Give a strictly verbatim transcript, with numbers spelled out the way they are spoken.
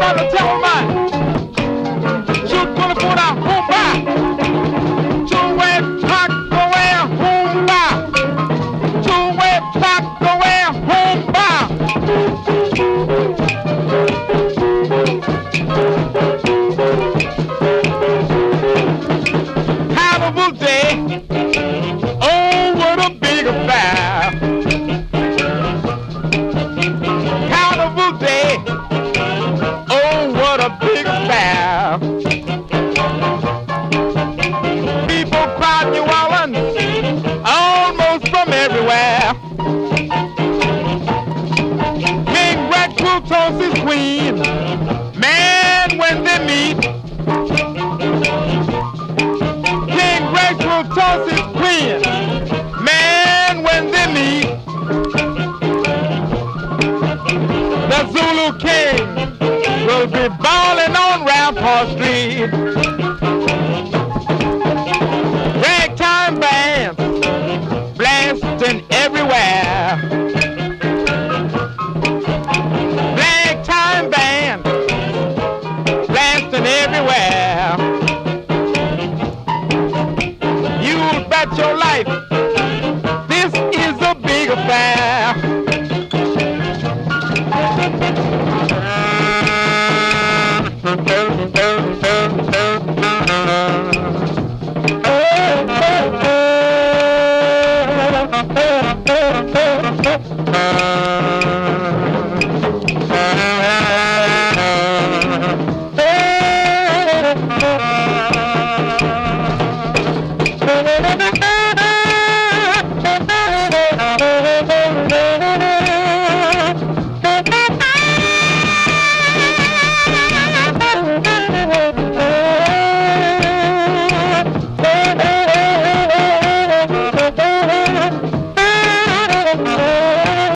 about the devil man. Shoot twenty-four down, boom, bye. Two-way pack away, boom, bye. Two-way pack away, boom, bye. Carnival day, oh, what a big affair. Carnival day, oh, what a big affair. People crowd New Orleans, almost from everywhere. King Rex will toast his queen, man, when they meet. King Rex will toss his queen, man, when they meet. The Zulu King will be balling on Rampart Street.